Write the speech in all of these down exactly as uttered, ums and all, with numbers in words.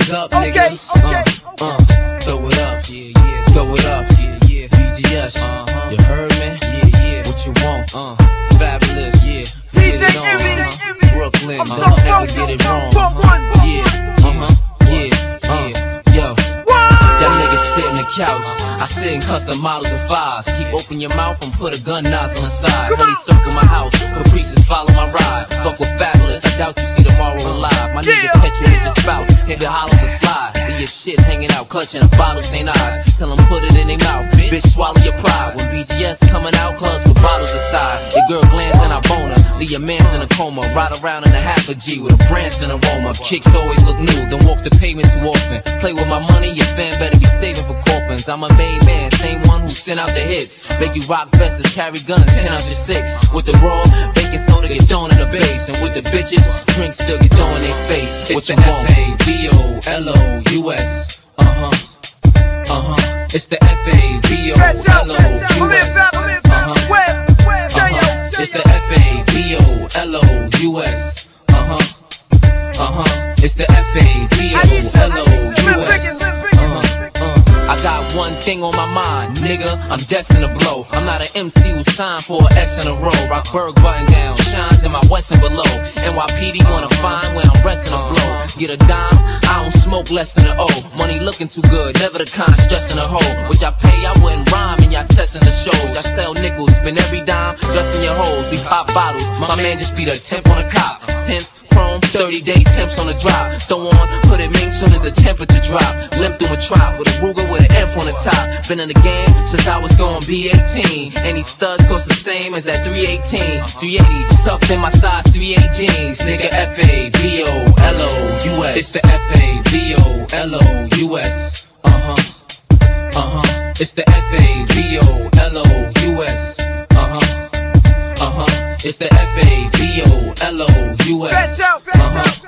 hands up, niggas. Okay, okay. Uh, uh, throw it up, yeah, yeah. Throw it up, yeah, yeah. B G S, uh-huh. You heard me? Yeah, yeah. What you want? Uh, fabulous, yeah. D J Envy, uh-huh. Brooklyn, I'm so don't ever close, get it so wrong. close. Uh-huh. Yeah, uh-huh, yeah, uh, yo. Y'all niggas sit in the couch. I sit in custom models and fives. Keep open your mouth and put a gun nozzle inside. Money circle my house, caprices follow my ride. Fuck with fabulous, I doubt you see tomorrow alive. My niggas catch you with your spouse, hit the hollows and slide. Leave your shit hanging out, clutching a bottle, Saint Eyes. Tell them put it in their mouth, bitch swallow your pride. When B G S coming out, clubs with bottles aside. Your girl glance and I bone her, leave your man's in a coma. Ride around in a half a G with a Branson aroma. Kicks always look new, don't walk the pavement too often. Play with my money, your fan better be saving for coffins. I'm a main man, same one who sent out the hits. Make you rock vests, carry guns, ten out your six. With the raw, baking soda get thrown in the base. And with the bitches, drinks still get thrown in their face. It's the F A B O L O U S. Uh-huh, uh-huh. It's the F A B O L O U S. Uh-huh, uh-huh. It's the F A B O L O U S. Uh-huh, uh-huh. It's the F A B O L O U S. I got one thing on my mind, nigga, I'm destined to blow. I'm not an M C who signed for an S in a row. Rockberg button down, shines in my Westin below. N Y P D wanna find where I'm resting a blow. Get a dime, I don't smoke less than an O. Money looking too good, never the kind stressing a hoe. Which I pay, I wouldn't rhyme in y'all sets in the shows. I sell nickels, spend every dime, dressing your hoes. We pop bottles, my man just beat a temp on a cop. Tense, chrome, thirty day temps on the drop. Throw on, put it mink so that the temperature drop. Limp through a trap with a Ruger with an F on the top. Been in the game since I was going B eighteen. And these studs cost the same as that three eighteen. three eighty, tucked in my size three eight jeans. Nigga F A B O L O U S. It's the F A B O L O U S. Uh-huh, uh-huh. It's the F A B O L O U S. Uh-huh, uh-huh. It's the F A B O L O U S. Uh-huh,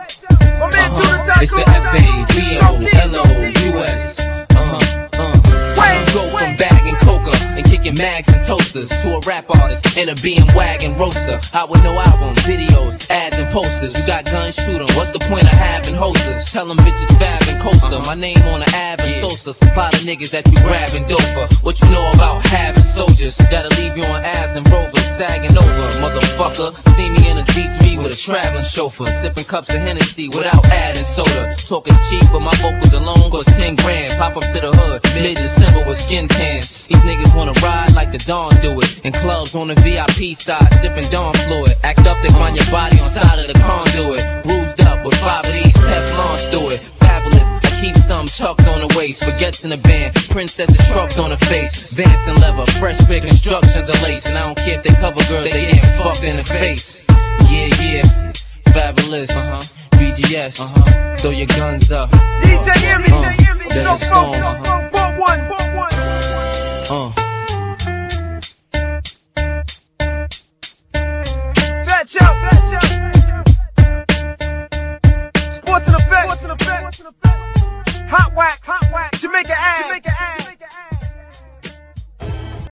uh-huh. It's the F A B O L O U S. Uh-huh, uh. I go from bagging coca and kicking mags and toasters to a rap artist and a B M wagon roaster. I with no album, videos, ads and posters. You got guns, shoot 'em. What's the point of having hosters? Tell them bitches fab and coaster. My name on the Av and Sosa. Supply the niggas that you grab and dope for. What you know about having soldiers? That'll leave you on abs and rovers, sagging over. Motherfucker, see me in a Z three with a traveling chauffeur. Sipping cups of Hennessy without adding soda. Talking cheap, but my vocals alone cost ten grand. Pop up to the hood, mid-December with skin tans. These niggas wanna ride like the Dawn do it. In clubs on the V I P side, sipping Dawn fluid. Act up, they find your body on side of the conduit. Bruised up with five of these Teflons through it. Fabulous, I keep some tucked on the waist. Forgets in the band, princess is shrugged on her face. Vance and leather, fresh big instructions are lace. And I don't care if they cover girls, they getting fucked in the face. Yeah, yeah, fabulous, uh-huh. B G S, uh-huh. Throw your guns up. D J Envy, uh, so